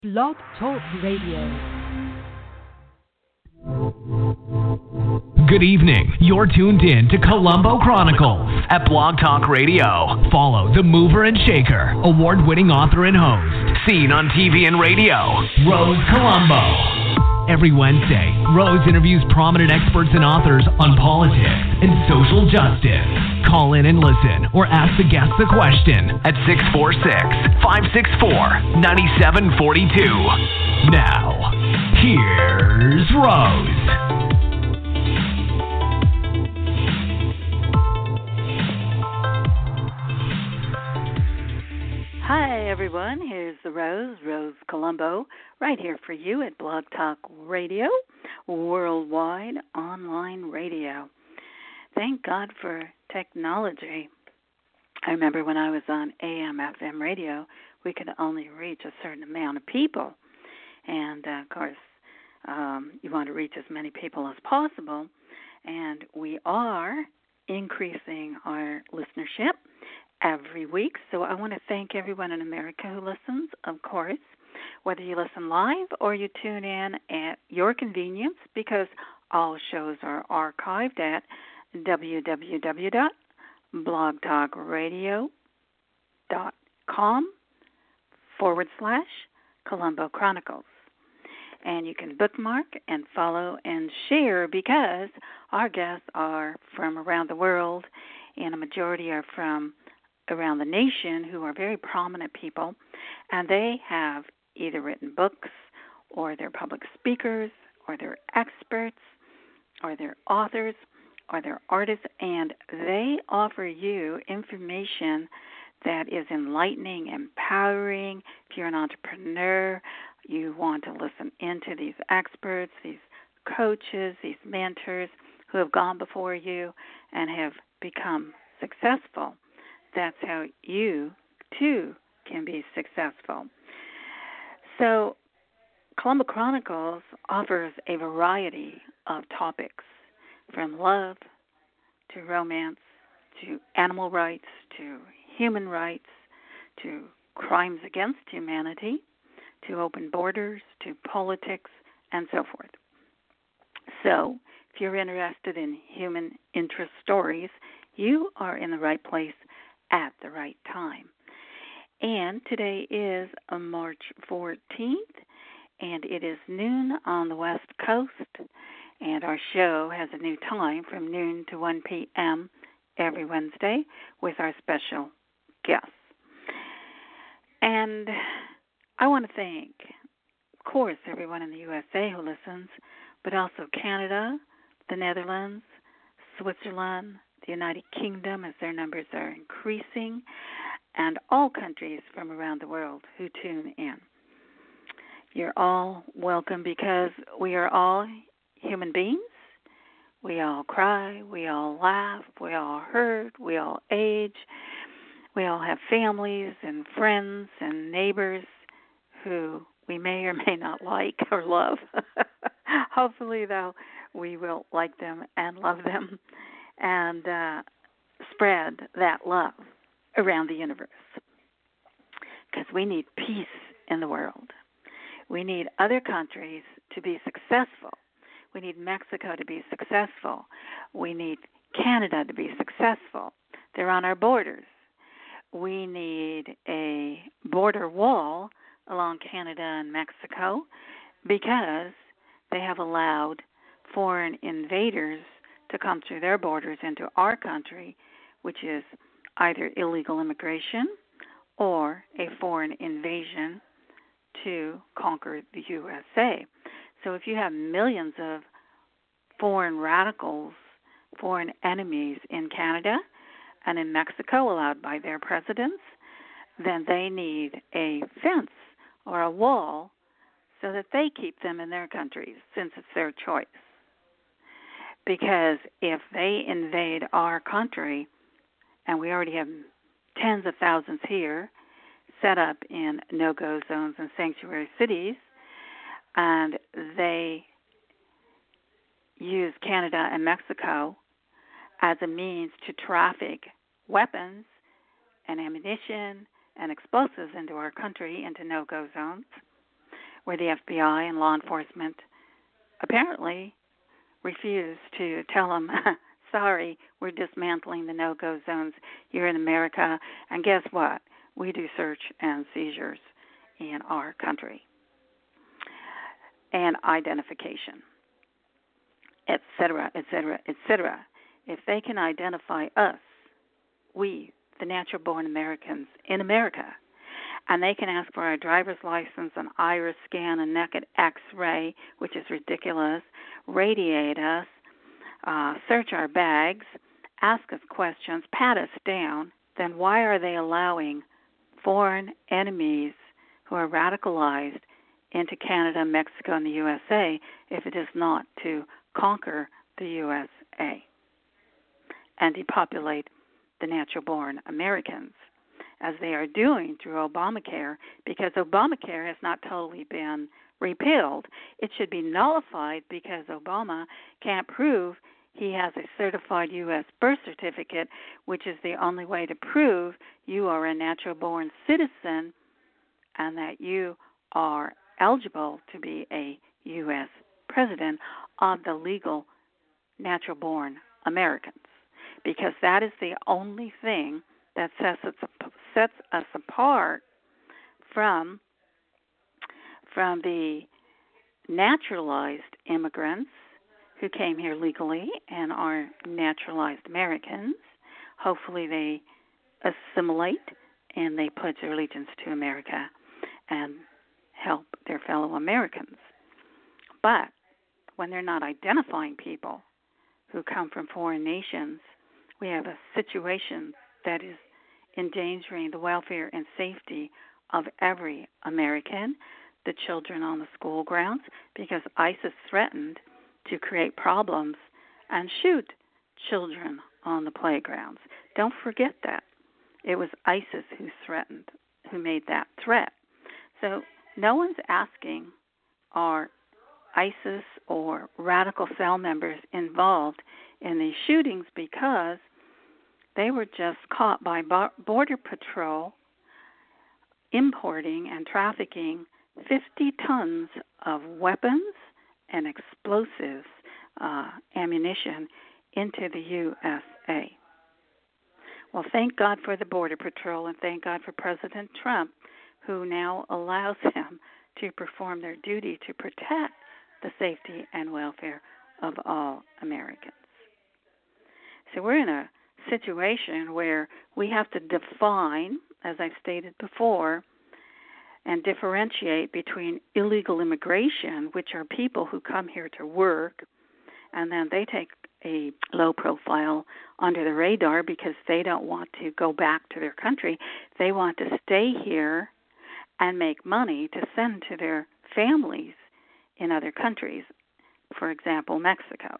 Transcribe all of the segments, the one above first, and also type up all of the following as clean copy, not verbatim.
Blog Talk Radio. Good evening. You're tuned in to Colombo Chronicles at Blog Talk Radio. Follow the mover and shaker, award-winning author and host, seen on TV and radio, Rose Colombo. Every Wednesday, Rose interviews prominent experts and authors on politics and social justice. Call in and listen or ask the guests a question at 646-564-9742. Now, here's Rose. Hi, everyone. Here's the Rose Colombo, right here for you at Blog Talk Radio, worldwide online radio. Thank God for technology. I remember when I was on AM, FM radio, we could only reach a certain amount of people. And, of course, you want to reach as many people as possible. And we are increasing our listenership every week. So I want to thank everyone in America who listens, of course, whether you listen live or you tune in at your convenience, because all shows are archived at www.blogtalkradio.com/Colombo Chronicles. And you can bookmark and follow and share, because our guests are from around the world, and a majority are from around the nation who are very prominent people, and they have either written books or they're public speakers or they're experts or they're authors or they're artists, and they offer you information that is enlightening, empowering. If you're an entrepreneur, you want to listen into these experts, these coaches, these mentors who have gone before you and have become successful. That's how you, too, can be successful. So, Colombo Chronicles offers a variety of topics, from love to romance to animal rights to human rights to crimes against humanity to open borders to politics and so forth. So, if you're interested in human interest stories, you are in the right place at the right time. And today is March 14th, and it is noon on the West Coast, and our show has a new time from noon to 1 p.m. every Wednesday with our special guests. And I want to thank, of course, everyone in the USA who listens, but also Canada, the Netherlands, Switzerland, the United Kingdom, as their numbers are increasing, and all countries from around the world who tune in. You're all welcome, because we are all human beings. We all cry, we all laugh, we all hurt, we all age. We all have families and friends and neighbors who we may or may not like or love. Hopefully, though, we will like them and love them, and spread that love around the universe, because we need peace in the world. We need other countries to be successful. We need Mexico to be successful. We need Canada to be successful. They're on our borders. We need a border wall along Canada and Mexico, because they have allowed foreign invaders to come through their borders into our country, which is either illegal immigration or a foreign invasion to conquer the USA. So if you have millions of foreign radicals, foreign enemies in Canada and in Mexico allowed by their presidents, then they need a fence or a wall so that they keep them in their countries, since it's their choice. Because if they invade our country, and we already have tens of thousands here set up in no-go zones and sanctuary cities, and they use Canada and Mexico as a means to traffic weapons and ammunition and explosives into our country, into no-go zones, where the FBI and law enforcement apparently refused to tell them, sorry, we're dismantling the no-go zones here in America, and guess what? We do search and seizures in our country, and identification, et cetera, et cetera, et cetera. If they can identify us, we, the natural-born Americans in America, and they can ask for our driver's license, an iris scan, a naked X-ray, which is ridiculous, radiate us, search our bags, ask us questions, pat us down, then why are they allowing foreign enemies who are radicalized into Canada, Mexico, and the USA if it is not to conquer the USA and depopulate the natural-born Americans, as they are doing through Obamacare, because Obamacare has not totally been repealed. It should be nullified because Obama can't prove he has a certified U.S. birth certificate, which is the only way to prove you are a natural-born citizen and that you are eligible to be a U.S. president of the legal natural-born Americans, because that is the only thing that sets us apart from the naturalized immigrants who came here legally and are naturalized Americans. Hopefully they assimilate and they pledge their allegiance to America and help their fellow Americans. But when they're not identifying people who come from foreign nations, we have a situation that is endangering the welfare and safety of every American, the children on the school grounds, because ISIS threatened to create problems and shoot children on the playgrounds. Don't forget that. It was ISIS who made that threat. So no one's asking, are ISIS or radical cell members involved in these shootings, because they were just caught by Border Patrol importing and trafficking 50 tons of weapons and explosives, ammunition, into the USA. Well, thank God for the Border Patrol, and thank God for President Trump, who now allows them to perform their duty to protect the safety and welfare of all Americans. So we're in a situation where we have to define, as I've stated before, and differentiate between illegal immigration, which are people who come here to work, and then they take a low profile under the radar because they don't want to go back to their country. They want to stay here and make money to send to their families in other countries, for example, Mexico.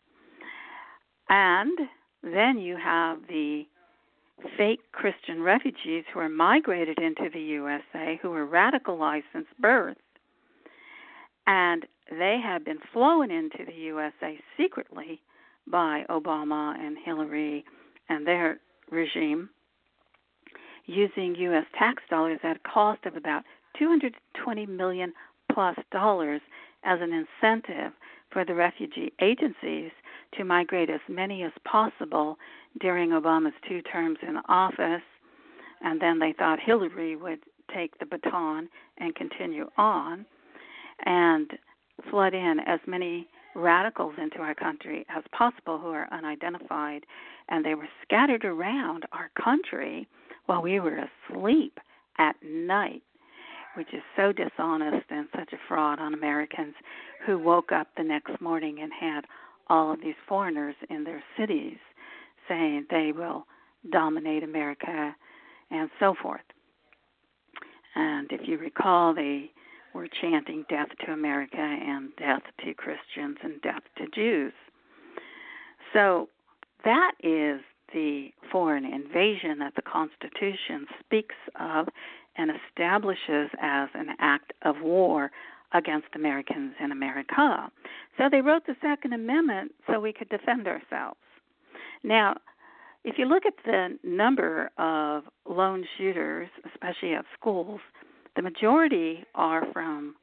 And then you have the fake Christian refugees who are migrated into the USA, who were radicalized since birth, and they have been flown into the USA secretly by Obama and Hillary and their regime, using U.S. tax dollars at a cost of about $220 million plus as an incentive for the refugee agencies to migrate as many as possible during Obama's 2 terms in office, and then they thought Hillary would take the baton and continue on and flood in as many radicals into our country as possible who are unidentified, and they were scattered around our country while we were asleep at night, which is so dishonest and such a fraud on Americans who woke up the next morning and had all of these foreigners in their cities saying they will dominate America and so forth. And if you recall, they were chanting death to America and death to Christians and death to Jews. So that is the foreign invasion that the Constitution speaks of and establishes as an act of war against Americans in America. So they wrote the Second Amendment so we could defend ourselves. Now, if you look at the number of lone shooters, especially at schools, the majority are from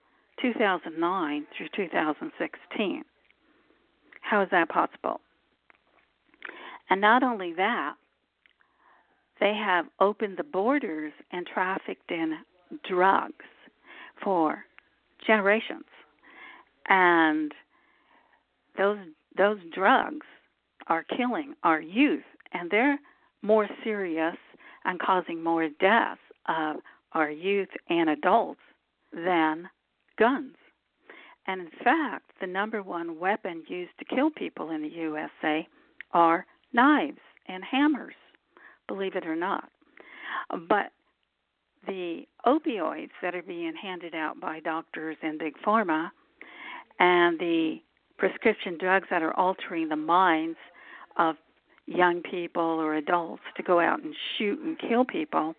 2009 through 2016. How is that possible? And not only that, they have opened the borders and trafficked in drugs for generations. And those drugs are killing our youth, and they're more serious and causing more deaths of our youth and adults than guns. And in fact, the number one weapon used to kill people in the USA are knives and hammers, believe it or not. But the opioids that are being handed out by doctors and big pharma, and the prescription drugs that are altering the minds of young people or adults to go out and shoot and kill people,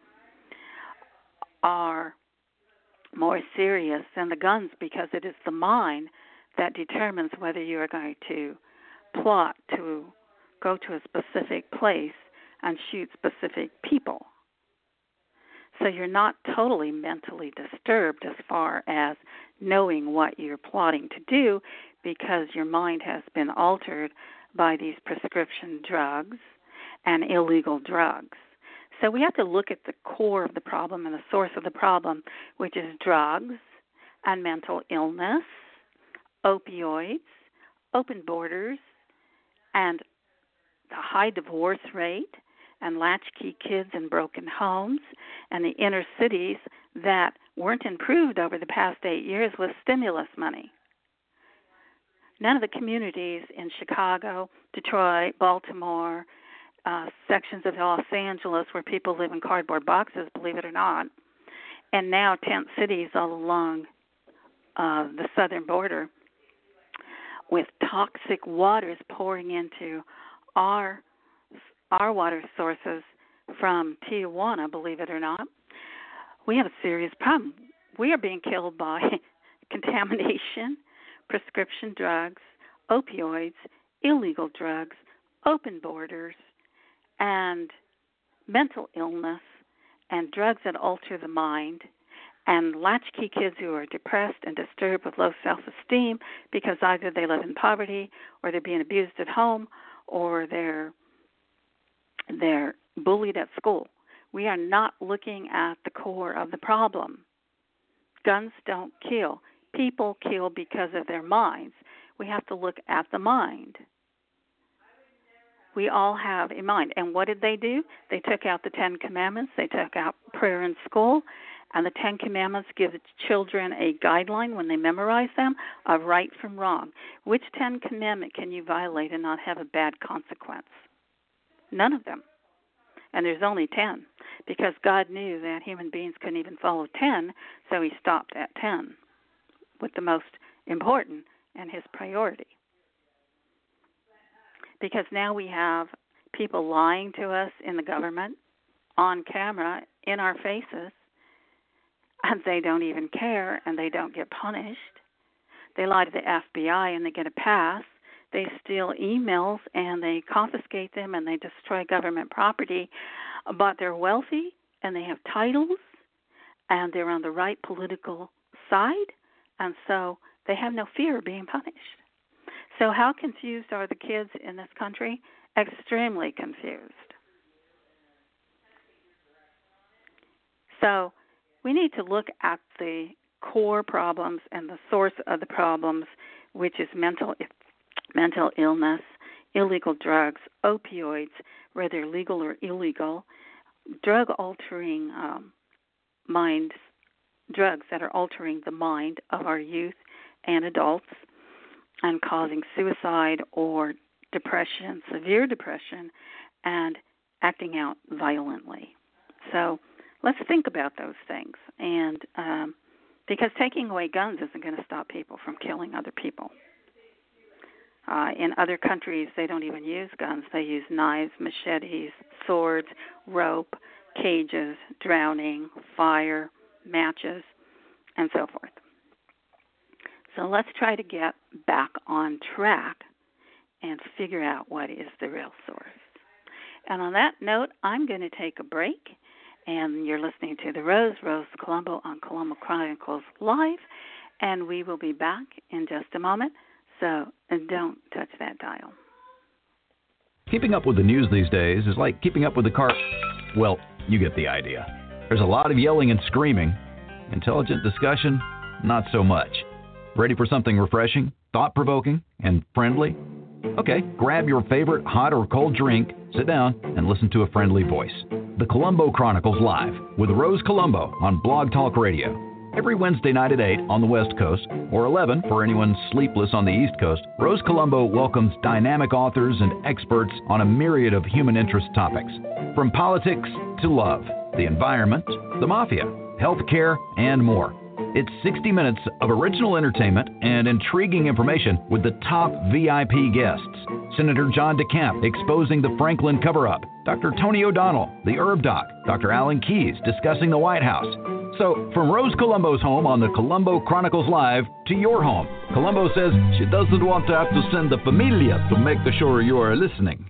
are more serious than the guns, because it is the mind that determines whether you are going to plot to go to a specific place and shoot specific people. So you're not totally mentally disturbed as far as knowing what you're plotting to do, because your mind has been altered by these prescription drugs and illegal drugs. So we have to look at the core of the problem and the source of the problem, which is drugs and mental illness, opioids, open borders, and the high divorce rate, and latchkey kids in broken homes, and the inner cities that weren't improved over the past 8 years with stimulus money. None of the communities in Chicago, Detroit, Baltimore, sections of Los Angeles where people live in cardboard boxes, believe it or not, and now tent cities all along the southern border with toxic waters pouring into our water sources from Tijuana, believe it or not. We have a serious problem. We are being killed by contamination, prescription drugs, opioids, illegal drugs, open borders, and mental illness, and drugs that alter the mind, and latchkey kids who are depressed and disturbed with low self-esteem because either they live in poverty, or they're being abused at home, or they're bullied at school. We are not looking at the core of the problem. Guns don't kill. People kill because of their minds. We have to look at the mind. We all have a mind. And what did they do? They took out the 10 Commandments. They took out prayer in school. And the 10 Commandments give the children a guideline when they memorize them of right from wrong. Which 10 Commandment can you violate and not have a bad consequence? None of them. And there's only 10, because God knew that human beings couldn't even follow 10, so he stopped at 10 with the most important and his priority. Because now we have people lying to us in the government, on camera, in our faces, and they don't even care, and they don't get punished. They lie to the FBI and they get a pass. They steal emails and they confiscate them and they destroy government property, but they're wealthy and they have titles and they're on the right political side, and so they have no fear of being punished. So how confused are the kids in this country? Extremely confused. So we need to look at the core problems and the source of the problems, which is mental illness, illegal drugs, opioids, whether legal or illegal, drug-altering minds, drugs that are altering the mind of our youth and adults and causing suicide or depression, severe depression, and acting out violently. So let's think about those things, and because taking away guns isn't going to stop people from killing other people. In other countries, they don't even use guns. They use knives, machetes, swords, rope, cages, drowning, fire, matches, and so forth. So let's try to get back on track and figure out what is the real source. And on that note, I'm going to take a break. And you're listening to The Rose Colombo on Colombo Chronicles Live. And we will be back in just a moment, so don't touch that dial. Keeping up with the news these days is like keeping up with the car. Well, you get the idea. There's a lot of yelling and screaming. Intelligent discussion, not so much. Ready for something refreshing, thought-provoking, and friendly? Okay, grab your favorite hot or cold drink, sit down, and listen to a friendly voice. The Colombo Chronicles Live with Rose Colombo on Blog Talk Radio. Every Wednesday night at 8 on the West Coast, or 11 for anyone sleepless on the East Coast, Rose Colombo welcomes dynamic authors and experts on a myriad of human interest topics. From politics to love, the environment, the mafia, healthcare, and more. It's 60 minutes of original entertainment and intriguing information with the top VIP guests. Senator John DeCamp exposing the Franklin cover-up, Dr. Tony O'Donnell, the Herb Doc, Dr. Alan Keyes discussing the White House. So, from Rose Colombo's home on the Colombo Chronicles Live to your home, Colombo says she doesn't want to have to send the familia to make sure you are listening.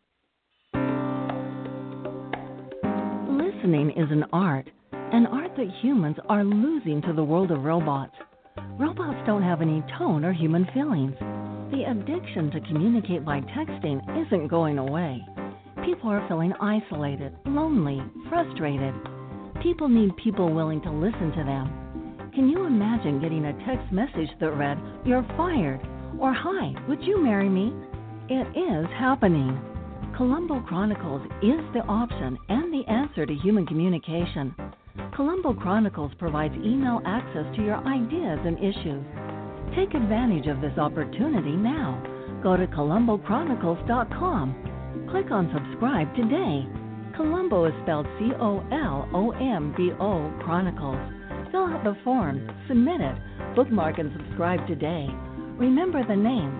Listening is an art that humans are losing to the world of robots. Robots don't have any tone or human feelings. The addiction to communicate by texting isn't going away. People are feeling isolated, lonely, frustrated. People need people willing to listen to them. Can you imagine getting a text message that read, "You're fired," or "Hi, would you marry me?" It is happening. Colombo Chronicles is the option and the answer to human communication. Colombo Chronicles provides email access to your ideas and issues. Take advantage of this opportunity now. Go to colombochronicles.com. Click on subscribe today. Colombo is spelled Colombo Chronicles. Fill out the form, submit it, bookmark and subscribe today. Remember the name,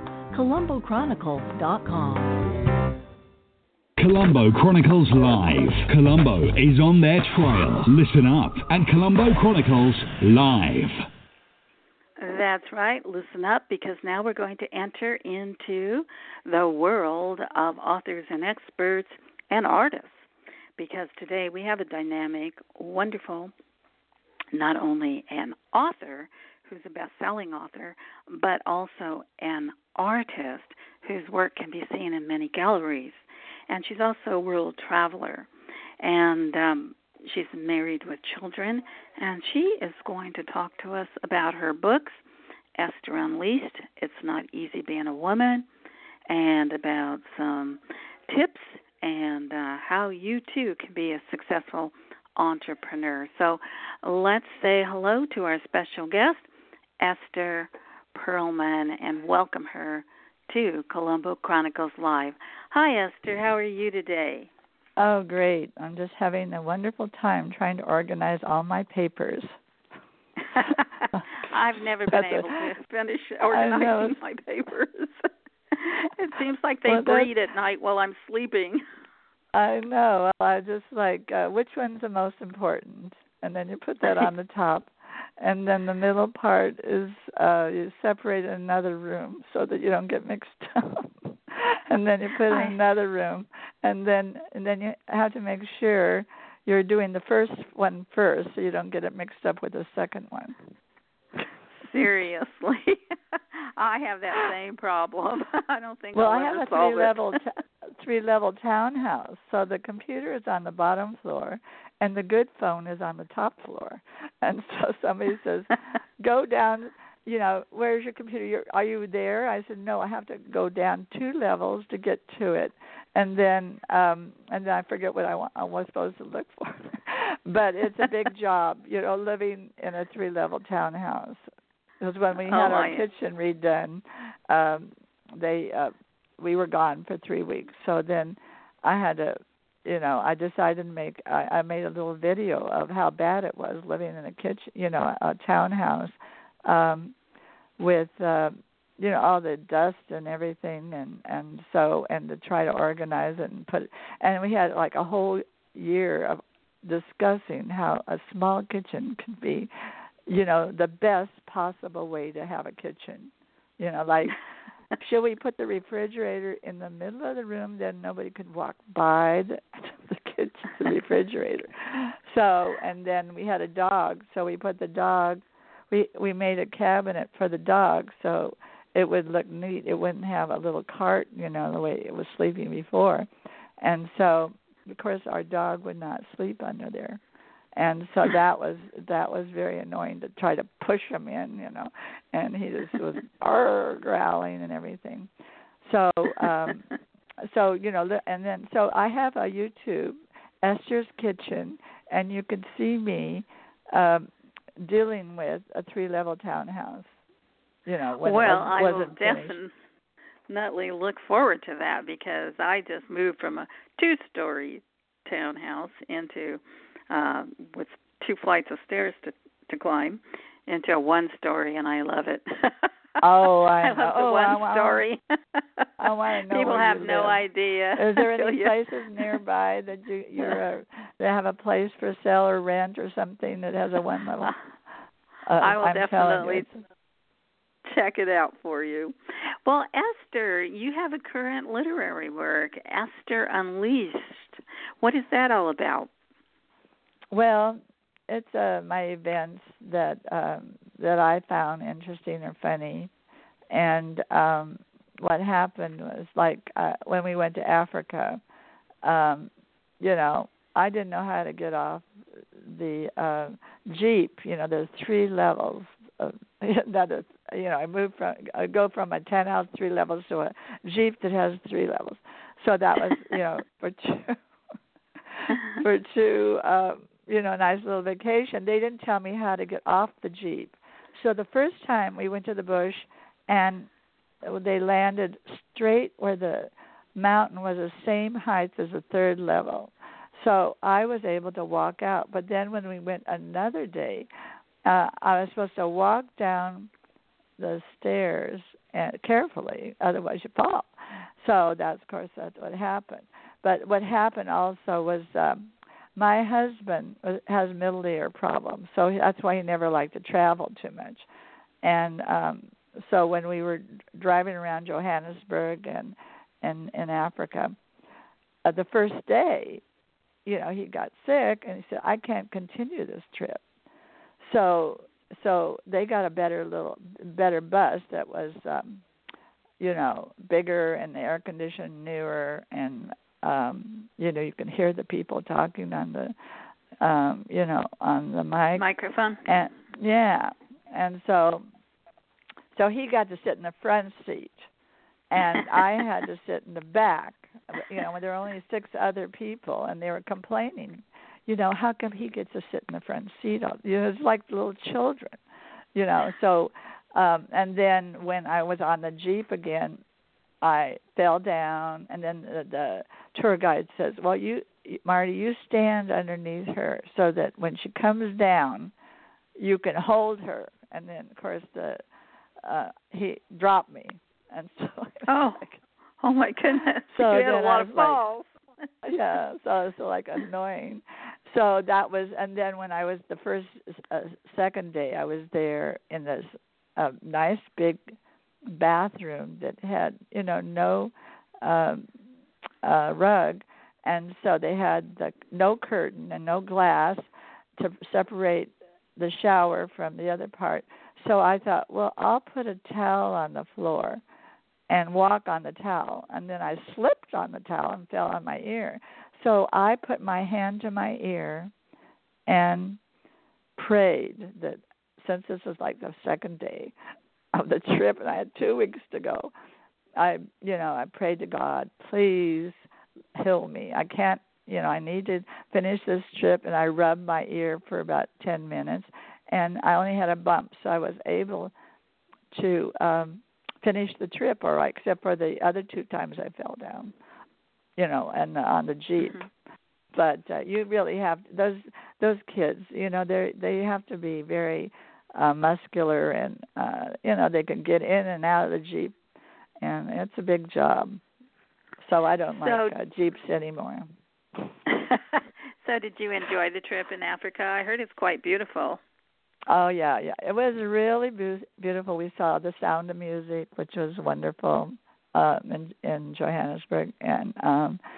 colombochronicles.com. Colombo Chronicles Live. Colombo is on their trail. Listen up at Colombo Chronicles Live. That's right. Listen up, because now we're going to enter into the world of authors and experts and artists. Because today we have a dynamic, wonderful, not only an author who's a best-selling author, but also an artist whose work can be seen in many galleries. And she's also a world traveler. And she's married with children. And she is going to talk to us about her books, Esther Unleashed, It's Not Easy Being a Woman, and about some tips and how you, too, can be a successful entrepreneur. So let's say hello to our special guest, Esther Perlman, and welcome her to Colombo Chronicles Live. Hi, Esther. How are you today? Oh, great. I'm just having a wonderful time trying to organize all my papers. I've never been able to finish organizing my papers. It seems like they breed at night while I'm sleeping. I know. I just like, which one's the most important? And then you put that on the top. And then the middle part is you separate in another room so that you don't get mixed up. And then you put it in another room. And then you have to make sure you're doing the first one first so you don't get it mixed up with the second one. Seriously. I have that same problem. I don't think I'll ever have solve a three-level townhouse. So the computer is on the bottom floor and the good phone is on the top floor. And so somebody says, go down, where's your computer? Are you there? I said, no, I have to go down 2 levels to get to it. And then I forget what I was supposed to look for. But it's a big job, living in a 3-level townhouse. Because when we had our kitchen redone, we were gone for 3 weeks. So then I had to, I decided to I made a little video of how bad it was living in a kitchen, a townhouse with, all the dust and everything. And to try to organize it and put it. And we had like a whole year of discussing how a small kitchen could be, the best possible way to have a kitchen. Like, should we put the refrigerator in the middle of the room, then nobody could walk by the kitchen, the refrigerator. So, and then we had a dog, so we put the dog, we made a cabinet for the dog so it would look neat. It wouldn't have a little cart, the way it was sleeping before. And so, of course, our dog would not sleep under there. And so that was very annoying to try to push him in, and he just was growling and everything. So, and then so I have a YouTube, Esther's Kitchen, and you can see me dealing with a 3-level townhouse. When I will finished. Definitely look forward to that because I just moved from a 2-story townhouse into with 2 flights of stairs to climb into a 1-story, and I love it. Oh, I love the 1-story. I want to know. People have no idea. Is there any places nearby that they have a place for sale or rent or something that has a 1-level? I will definitely check it out for you. Well, Esther, you have a current literary work, Esther Unleashed. What is that all about? Well, it's my events that I found interesting or funny, and what happened was when we went to Africa, I didn't know how to get off the Jeep. There's 3 levels. That is, I go from a 10-house 3 levels to a Jeep that has 3 levels. So that was, for two, nice little vacation. They didn't tell me how to get off the Jeep. So the first time we went to the bush, and they landed straight where the mountain was the same height as the 3rd level. So I was able to walk out. But then when we went another day, I was supposed to walk down the stairs carefully, otherwise you fall. So that's what happened. But what happened also was my husband has middle ear problems, so that's why he never liked to travel too much. And so when we were driving around Johannesburg and in Africa, the first day, he got sick, and he said, I can't continue this trip. So they got a better bus that was, bigger and the air conditioned, newer, and you can hear the people talking on the, on the microphone. And yeah, and so he got to sit in the front seat, and I had to sit in the back. When there were only 6 other people, and they were complaining. How come he gets to sit in the front seat? It's like little children, So, and then when I was on the Jeep again, I fell down, and then the tour guide says, well, Marty, you stand underneath her so that when she comes down, you can hold her. And then, of course, he dropped me. And so oh my goodness. So you had a lot of falls. Yeah, so it was annoying. So that was, and then when I was the second day, I was there in this nice big bathroom that had, no rug, and so they had no curtain and no glass to separate the shower from the other part. So I thought, well, I'll put a towel on the floor and walk on the towel. And then I slipped on the towel and fell on my ear. So I put my hand to my ear and prayed that since this was the second day of the trip and I had 2 weeks to go, I prayed to God, please heal me. I can't, I need to finish this trip. And I rubbed my ear for about 10 minutes, and I only had a bump, so I was able to finish the trip all right, except for the other 2 times I fell down, and on the Jeep. Mm-hmm. But you really have those kids, they have to be very muscular, and they can get in and out of the Jeep, and it's a big job. So I don't like Jeeps anymore. So did you enjoy the trip in Africa? I heard it's quite beautiful. Oh, yeah. It was really beautiful. We saw the Sound of Music, which was wonderful, in Johannesburg, and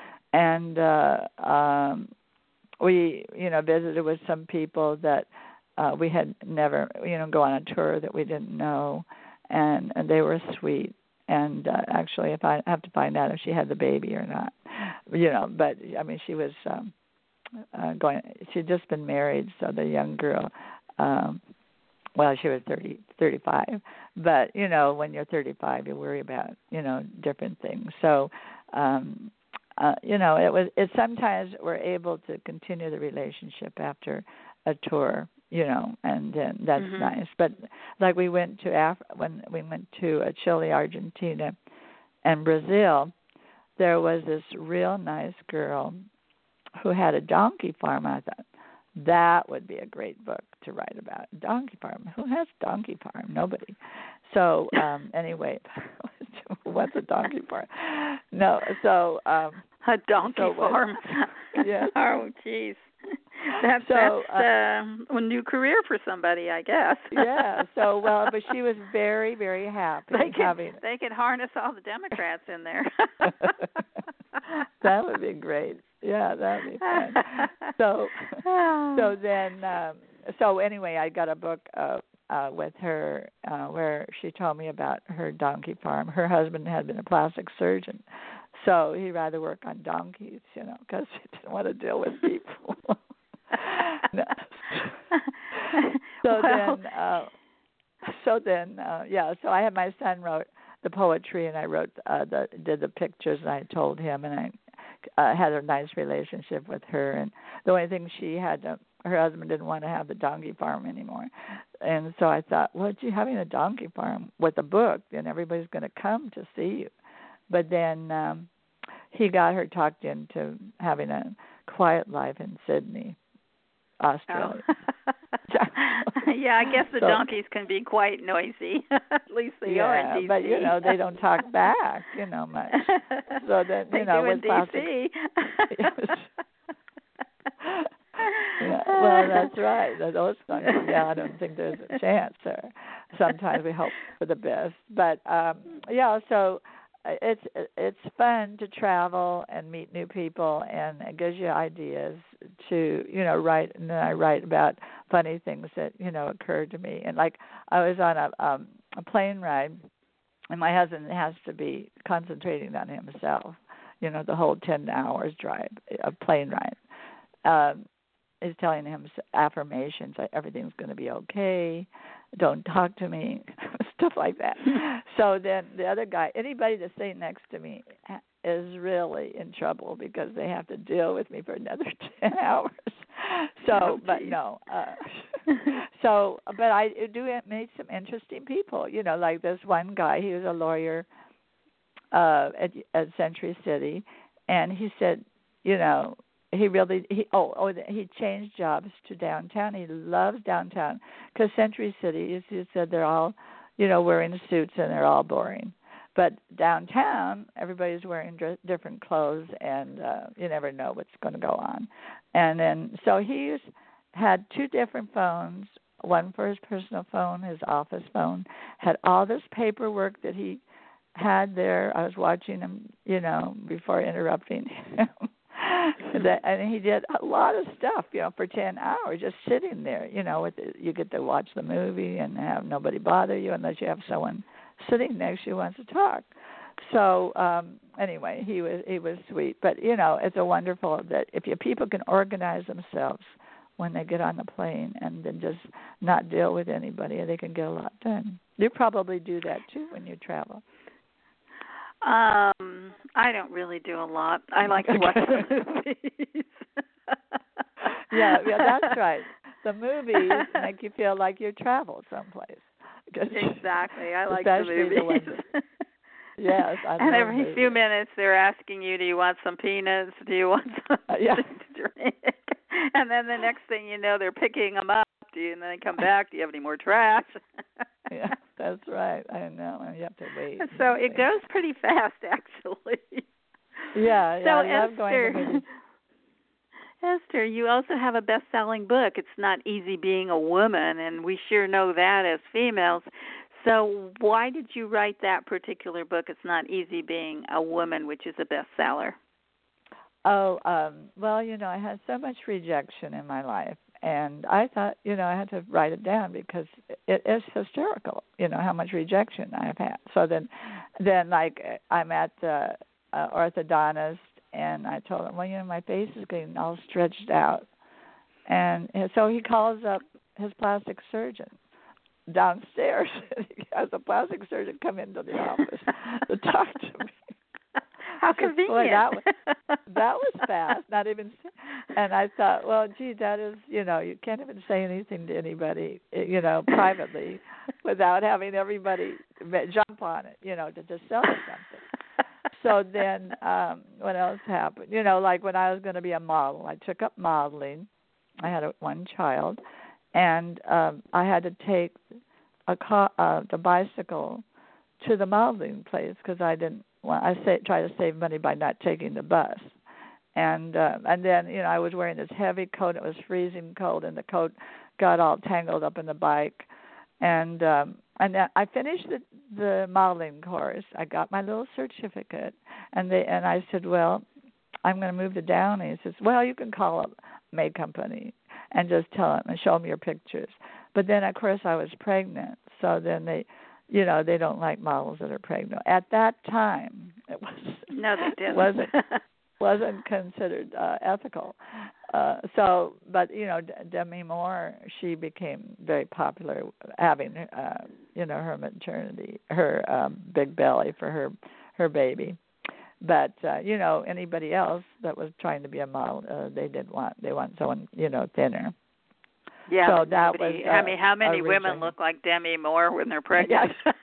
we, visited with some people that we had never, go on a tour that we didn't know, and they were sweet. And actually, if I have to find out if she had the baby or not, but I mean, she was she'd just been married, so the young girl, she was 35. But, when you're 35, you worry about, different things. So, it sometimes we're able to continue the relationship after a tour, and then that's nice. But like we went to when we went to Chile, Argentina, and Brazil, there was this real nice girl who had a donkey farm. I thought that would be a great book to write about. Donkey farm. Who has donkey farm? Nobody. So anyway, what's a donkey farm? No. So a donkey farm. Yeah. Oh, jeez. That's a new career for somebody, I guess. Yeah. So but she was very, very happy. They could harness all the Democrats in there. That would be great. Yeah, that would be fun. So anyway, I got a book with her where she told me about her donkey farm. Her husband had been a plastic surgeon, so he'd rather work on donkeys, because he didn't want to deal with people. No. So I had my son wrote the poetry, and I wrote did the pictures, and I told him, and I had a nice relationship with her. And the only thing she had her husband didn't want to have the donkey farm anymore, and so I thought, well, you having a donkey farm with a book, then everybody's going to come to see you. But then he got her talked into having a quiet life in Sydney, Australia. Oh. Yeah, I guess the donkeys can be quite noisy. At least they are in D.C. But they don't talk back, much. So then they do with in D.C. Yeah, well, that's right. Those donkeys. Yeah, I don't think there's a chance there. Sometimes we hope for the best, but so. It's fun to travel and meet new people, and it gives you ideas to write. And then I write about funny things that occurred to me. And like I was on a plane ride, and my husband has to be concentrating on himself. The whole 10 hours drive of plane ride. Is telling him affirmations like everything's going to be okay, don't talk to me, stuff like that. So then the other guy, anybody that's sitting next to me is really in trouble because they have to deal with me for another 10 hours. So, but I do meet some interesting people, like this one guy, he was a lawyer at Century City, and he said, he changed jobs to downtown. He loves downtown because Century City, as you said, they're all, wearing suits and they're all boring. But downtown, everybody's wearing different clothes, and you never know what's going to go on. And then, so he's had 2 different phones, one for his personal phone, his office phone, had all this paperwork that he had there. I was watching him, before interrupting him. And he did a lot of stuff, for 10 hours, just sitting there, you get to watch the movie and have nobody bother you unless you have someone sitting next to you who wants to talk. So anyway, he was sweet. But, it's a wonderful that if people can organize themselves when they get on the plane and then just not deal with anybody, they can get a lot done. You probably do that, too, when you travel. I don't really do a lot. I like to watch the movies. yeah, that's right. The movies make you feel like you traveled someplace. Exactly. I like the movies. Yes. And every few minutes they're asking you, do you want some peanuts? Do you want something to drink? And then the next thing you know, they're picking them up. And then they come back. Do you have any more trash? Yeah, that's right. I know. And you have to wait. So it goes pretty fast, actually. Yeah. So I love going to movies. Esther, you also have a best-selling book. It's Not Easy Being a Woman, and we sure know that as females. So why did you write that particular book, It's Not Easy Being a Woman, which is a bestseller? Oh, well, I had so much rejection in my life. and I thought, I had to write it down because it is hysterical, how much rejection I have had. So then like I'm at the orthodontist, and I told him, well, my face is getting all stretched out, and so he calls up his plastic surgeon downstairs. He has a plastic surgeon come into the office to talk to me. How convenient. Boy, that was fast. Not even, and I thought, well, gee, that is, you can't even say anything to anybody, privately, without having everybody jump on it, to just sell you something. So then, what else happened? Like when I was going to be a model, I took up modeling. I had one child, and I had to take the bicycle to the modeling place because I didn't. Well, try to save money by not taking the bus, and then I was wearing this heavy coat. It was freezing cold, and the coat got all tangled up in the bike, and then I finished the modeling course. I got my little certificate, and I said, well, I'm going to move to Downey. He says, well, you can call a maid company and just tell them and show them your pictures. But then of course I was pregnant, so then they don't like models that are pregnant. At that time, it was no, they didn't. wasn't considered ethical. But Demi Moore, she became very popular, having her maternity, her big belly for her baby. But anybody else that was trying to be a model, they want someone thinner. Yeah, so that was. How many women look like Demi Moore when they're pregnant? Yes.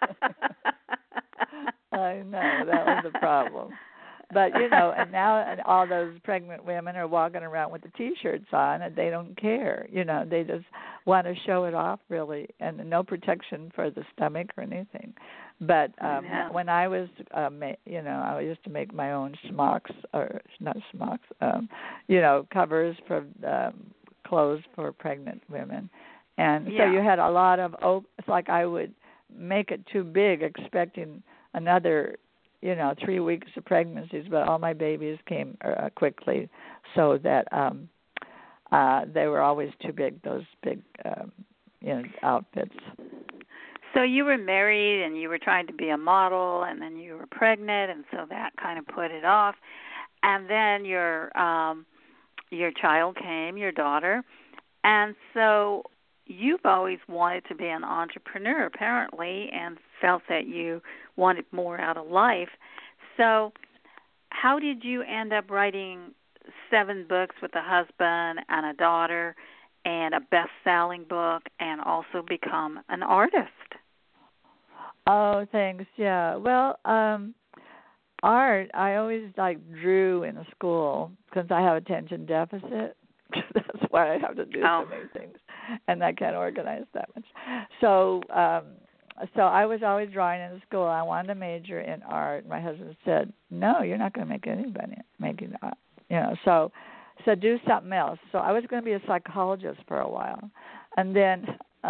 I know, that was the problem. But and now all those pregnant women are walking around with the T-shirts on, and they don't care. They just want to show it off, really, and no protection for the stomach or anything. But when I was, I used to make my own smocks, or not smocks, covers for clothes for pregnant women, and so you had a lot of it's like I would make it too big, expecting another 3 weeks of pregnancies, but all my babies came quickly, so that they were always too big, those big outfits. So you were married and you were trying to be a model, and then you were pregnant, and so that kind of put it off. And then your child came, your daughter, and so you've always wanted to be an entrepreneur, apparently, and felt that you wanted more out of life. So how did you end up writing 7 books with a husband and a daughter and a best-selling book, and also become an artist? Oh, thanks. Yeah. Well, art, I always drew in school because I have attention deficit. That's why I have to do so many things, and I can't organize that much. So I was always drawing in school. I wanted to major in art. My husband said, "No, you're not going to make any money making art." So do something else. So I was going to be a psychologist for a while, and then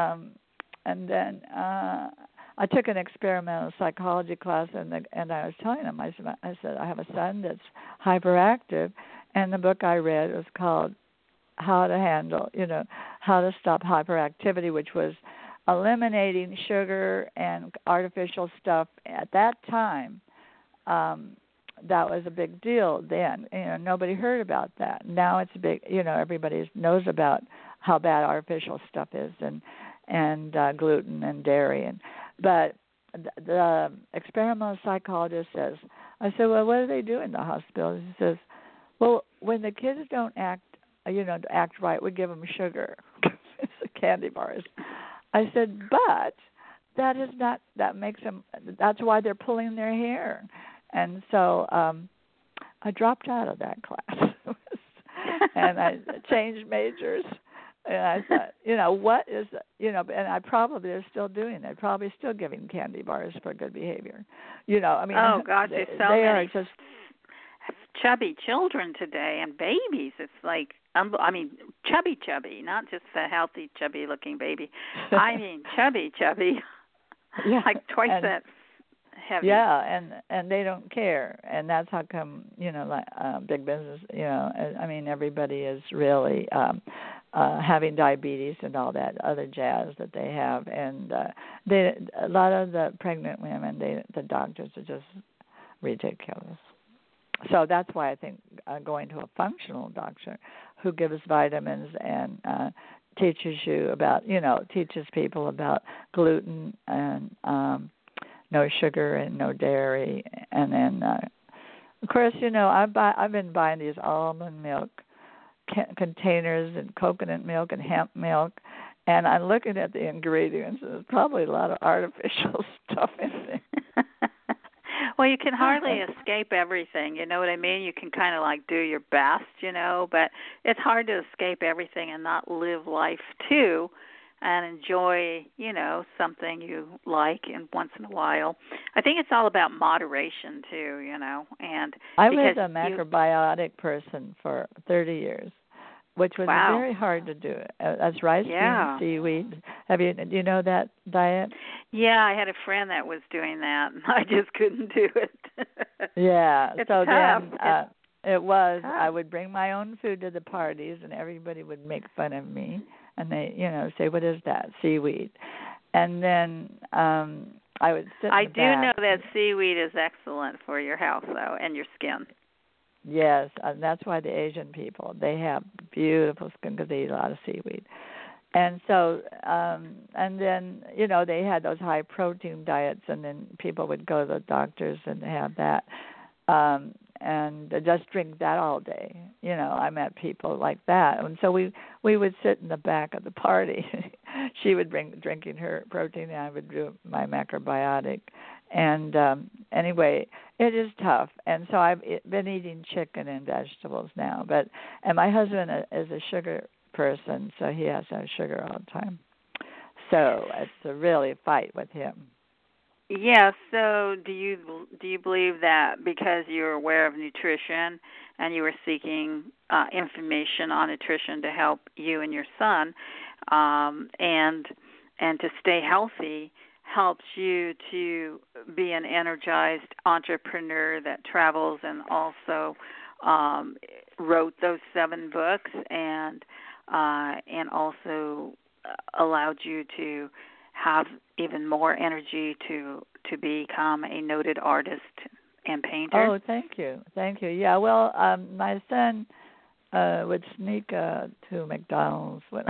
I took an experimental psychology class, and I was telling him, I said I have a son that's hyperactive, and the book I read was called How to Stop Hyperactivity, which was eliminating sugar and artificial stuff. At that time, that was a big deal then. Nobody heard about that. Now it's big. Everybody knows about how bad artificial stuff is, and gluten and dairy. But the experimental psychologist says, I said, well, what do they do in the hospital? He says, well, when the kids don't act right, we give them sugar. It's the candy bars. I said, but that makes them, that's why they're pulling their hair. And so I dropped out of that class and I changed majors. And I thought, what is, and I probably they're still doing it. Probably still giving candy bars for good behavior. Oh, gosh, there's so many are just chubby children today and babies. It's like, chubby, not just a healthy, chubby-looking baby. I mean, chubby. Yeah, like twice that heavy. Yeah, and they don't care, and that's how come big business. Everybody is really having diabetes and all that other jazz that they have. And a lot of the pregnant women, the doctors are just ridiculous. So that's why I think going to a functional doctor who gives vitamins and teaches you about, teaches people about gluten and no sugar and no dairy. And then, of course, I've been buying these almond milk containers and coconut milk and hemp milk, and I'm looking at the ingredients, and there's probably a lot of artificial stuff in there. Well, you can hardly escape everything, you know what I mean? You can kind of like do your best, but it's hard to escape everything and not live life too and enjoy, something you like and once in a while. I think it's all about moderation too, and I was a macrobiotic person for 30 years, which was very hard to do. As rice, beans, seaweed. Do you know that diet? Yeah, I had a friend that was doing that, and I just couldn't do it. Yeah, it's so tough. Then it was. Tough. I would bring my own food to the parties, and everybody would make fun of me, and they, say, "What is that? Seaweed?" And then I would sit. I do know that seaweed is excellent for your health, though, and your skin. Yes, and that's why the Asian people, they have beautiful skin because they eat a lot of seaweed. And so, and then, they had those high protein diets, and then people would go to the doctors and have that, and just drink that all day. I met people like that. And so we would sit in the back of the party. She would drinking her protein, and I would do my macrobiotic. And anyway, it is tough. And so I've been eating chicken and vegetables now. And my husband is a sugar person, so he has to have sugar all the time. So it's a really fight with him. Yeah, so do you believe that because you're aware of nutrition and you were seeking information on nutrition to help you and your son, and to stay healthy, helps you to be an energized entrepreneur that travels and also wrote those 7 books and also allowed you to have even more energy to become a noted artist and painter? Oh, thank you. Yeah, well, my son would sneak to McDonald's when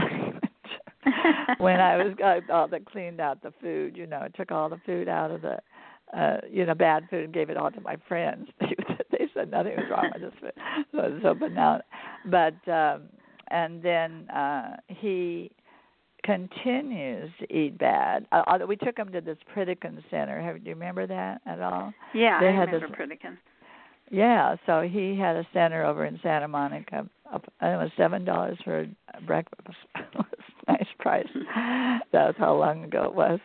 I was cleaned out the food. Took all the food out of the bad food and gave it all to my friends. They said nothing was wrong with this food. So but and then he continues to eat bad. We took him to this Pritikin Center. Do you remember that at all? Yeah, I remember Pritikin. Yeah, so he had a center over in Santa Monica. It was $7 for breakfast. It was a nice price. That's how long ago it was.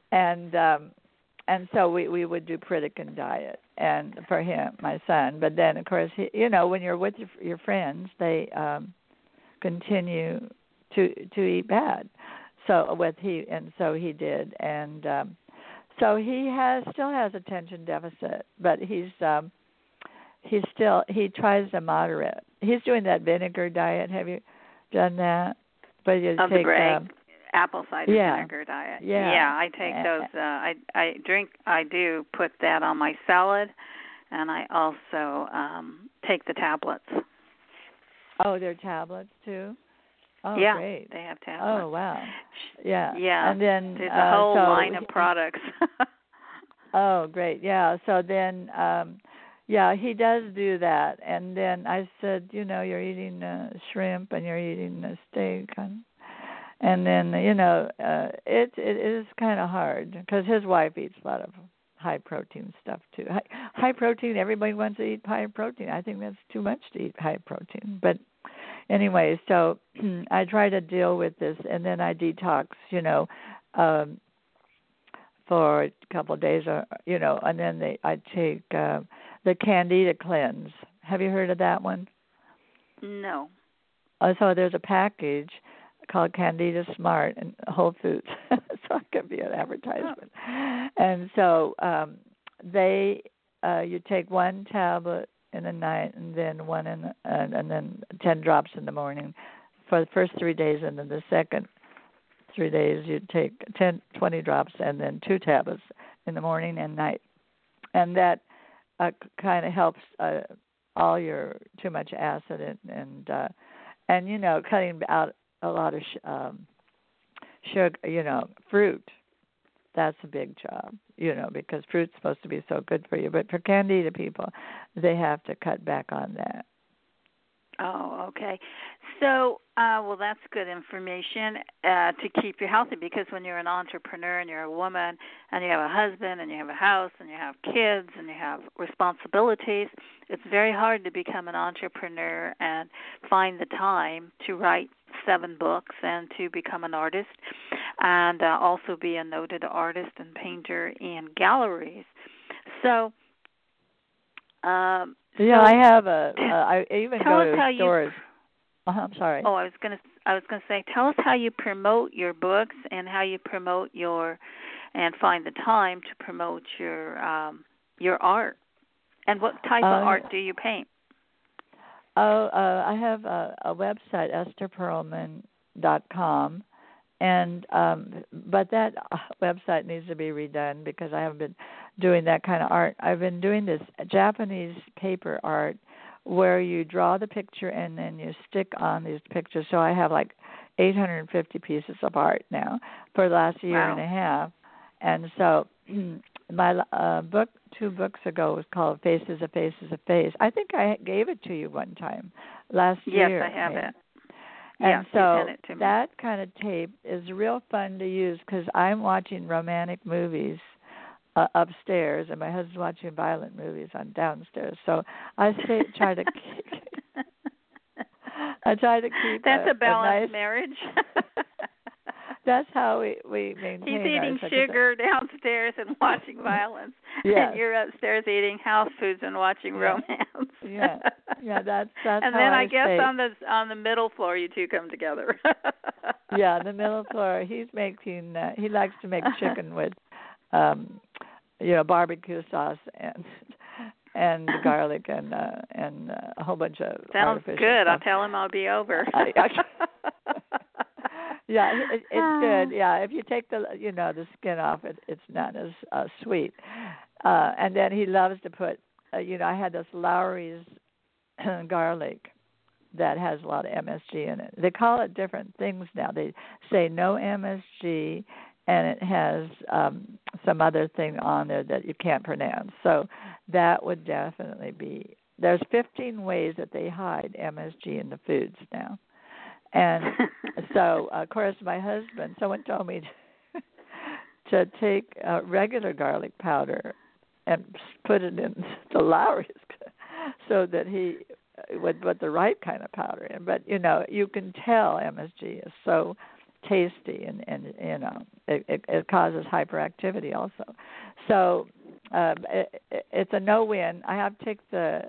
And so we would do Pritikin diet, and for him, my son. But then, of course, when you're with your friends, they continue to eat bad. So he did, and so he still has attention deficit, but he tries to moderate. He's doing that vinegar diet. Have you done that? But you take the Greg apple cider vinegar diet. Yeah, I take those. I do put that on my salad, and I also take the tablets. Oh, they're tablets too? Oh, yeah, great. They have tablets. Oh, wow. Yeah. Yeah. And then there's a whole line of products. Oh, great. Yeah. So then, he does do that. And then I said, you're eating shrimp and you're eating steak. And then, it is kind of hard because his wife eats a lot of high protein stuff too. High protein, everybody wants to eat high protein. I think that's too much to eat high protein. But anyway, so I try to deal with this, and then I detox, for a couple of days, and then I take the Candida cleanse. Have you heard of that one? No. So there's a package called Candida Smart in Whole Foods, so it could be an advertisement. Oh. And so you take 1 tablet in the night, and then 1 and then 10 drops in the morning for the first 3 days, and then the second 3 days you take 20 drops and then 2 tablets in the morning and night. And that kind of helps all your too much acid and you know, cutting out a lot of sugar, you know, fruit. That's a big job, you know, because fruit's supposed to be so good for you. But for Candida people, they have to cut back on that. Oh, okay. So, well, that's good information to keep you healthy, because when you're an entrepreneur and you're a woman and you have a husband and you have a house and you have kids and you have responsibilities, it's very hard to become an entrepreneur and find the time to write 7 books and to become an artist and also be a noted artist and painter in galleries. So, yeah, I have I even go to stores. I'm sorry. Oh, I was gonna say, tell us how you promote your books and how you promote and find the time to promote your art, and what type of art do you paint? I have a website, estherperlman.com, and but that website needs to be redone because I haven't been doing that kind of art. I've been doing this Japanese paper art where you draw the picture and then you stick on these pictures. So I have like 850 pieces of art now for the last year and a half. And so my book 2 books ago was called Faces of Faces of Face. I think I gave it to you one time last year. Yes, I have it. And yes, so you sent it to me. that kind of tape is real fun to use because I'm watching romantic movies upstairs, and my husband's watching violent movies on downstairs. So I try to keep. That's a balanced nice marriage. That's how we maintain. He's eating sugar downstairs and watching violence, and you're upstairs eating house foods and watching romance. yeah, that's. And how then I guess on the middle floor, you two come together. Yeah, the middle floor. He's making. He likes to make chicken with, barbecue sauce and garlic and a whole bunch of. Sounds good. Stuff. I'll tell him I'll be over. Yeah, it's good. Yeah, if you take the skin off, it's not as sweet. And then he loves to put, I had this Lowry's garlic that has a lot of MSG in it. They call it different things now. They say no MSG, and it has some other thing on there that you can't pronounce. So that would definitely be. There's 15 ways that they hide MSG in the foods now. And so, of course, my husband, someone told me to take regular garlic powder and put it in the Lowry's so that he would put the right kind of powder in. But, you can tell MSG is so tasty and it causes hyperactivity also. So it's a no-win. I have to take the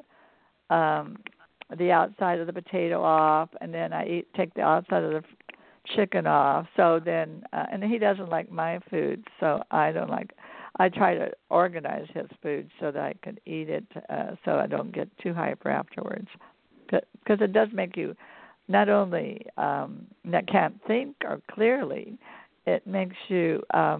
outside of the potato off, and then I take the outside of the chicken off. So then, and he doesn't like my food, so I don't like. I try to organize his food so that I can eat it, so I don't get too hyper afterwards. Because it does make you not only that can't think or clearly, it makes you,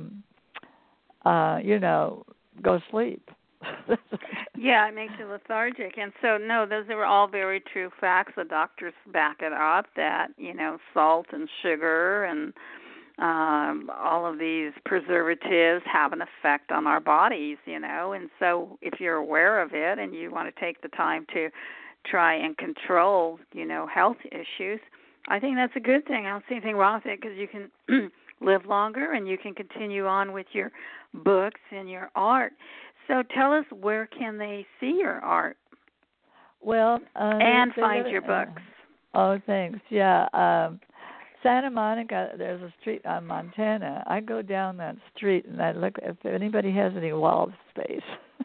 go sleep. Yeah, it makes you lethargic. And so, no, those are all very true facts. The doctors back it up that, salt and sugar and all of these preservatives have an effect on our bodies, And so if you're aware of it and you want to take the time to try and control, health issues, I think that's a good thing. I don't see anything wrong with it because you can live longer and you can continue on with your books and your art. So tell us, where can they see your art? Well, and find your books. Oh, thanks. Yeah. Santa Monica, there's a street on Montana. I go down that street and I look if anybody has any wall space.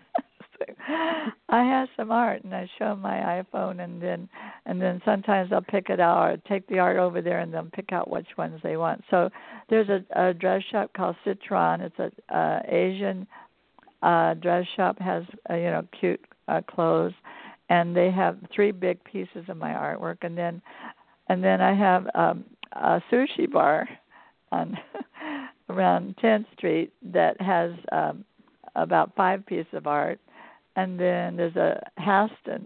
I have some art and I show them my iPhone and then sometimes I'll pick it out or take the art over there and then pick out which ones they want. So there's a dress shop called Citron. It's a Asian dress shop, has cute clothes, and they have 3 big pieces of my artwork, and then And then I have a sushi bar on around 10th Street that has about 5 pieces of art. And then there's a Haston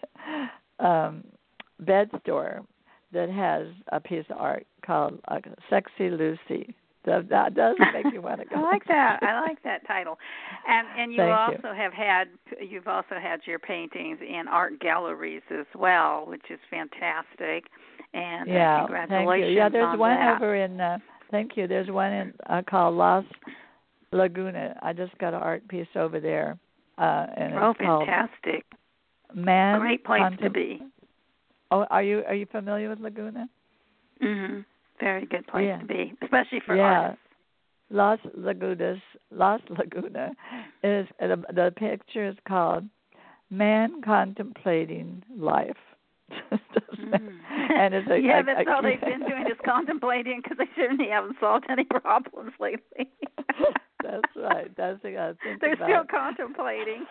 bed store that has a piece of art called Sexy Lucy. That does make you want to go. I like that. I like that title. And you've also had your paintings in art galleries as well, which is fantastic. And congratulations thank you. Yeah, there's on one that. over in. Thank you. There's one in called Las Laguna. I just got an art piece over there. And it's fantastic! Man, great place to be. Oh, are you familiar with Laguna? Mhm. Very good place to be, especially for artists. Las Laguna is the picture is called "Man Contemplating Life." And it's that's all they've been doing is contemplating, because they certainly haven't solved any problems lately. That's right. That's the I think They're about. Still contemplating.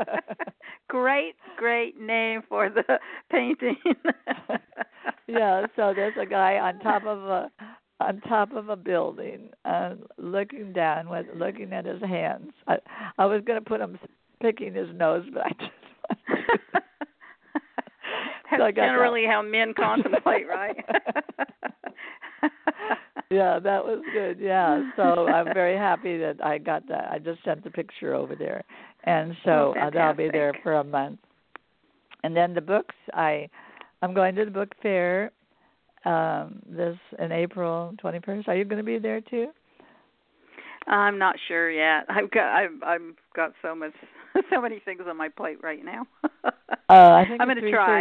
Great name for the painting. Yeah, so there's a guy on top of a building, looking down, looking at his hands. I was going to put him picking his nose, but I just. That's generally how men contemplate, right? Yeah, that was good. Yeah, so I'm very happy that I got that. I just sent the picture over there, and so that'll be there for a month. And then the books, I'm going to the book fair this in April 21st. Are you going to be there too? I'm not sure yet. I've got so many things on my plate right now. I think I'm going to try.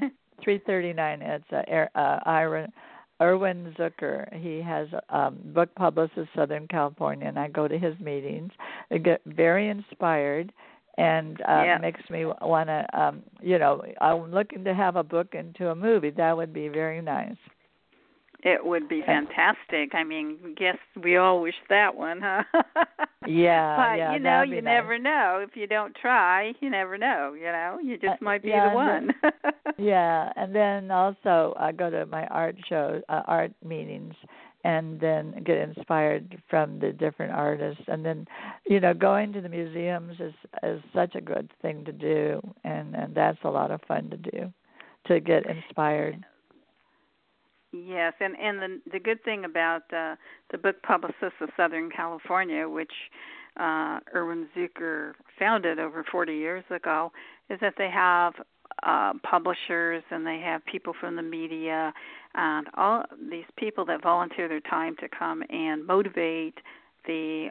339. It's Erwin Zucker. He has book publicist Southern California, and I go to his meetings. I get very inspired, and makes me want to. I'm looking to have a book into a movie. That would be very nice. It would be fantastic. I mean, guess we all wish that one, huh? Yeah, but you never know. If you don't try, you never know. You just might be the one. Yeah, and then also I go to my art shows, art meetings, and then get inspired from the different artists. And then, going to the museums is such a good thing to do, and that's a lot of fun to do, to get inspired. Yes, and the good thing about the book publicist of Southern California, which Erwin Zucker founded over 40 years ago, is that they have publishers and they have people from the media and all these people that volunteer their time to come and motivate the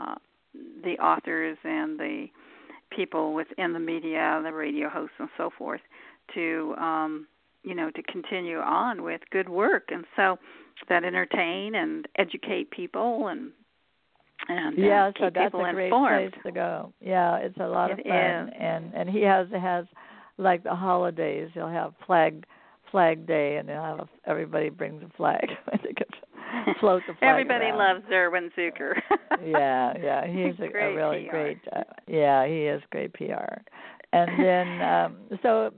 authors and the people within the media, the radio hosts and so forth, to to continue on with good work, and so that entertain and educate people and so keep that's people a great informed. place to go. Yeah, it's a lot of fun, and he has like the holidays. He'll have Flag Day, and he'll have everybody brings a flag. They can float the flag. Everybody around. loves Erwin Zucker. Yeah, he's a really great. He is great PR. And then,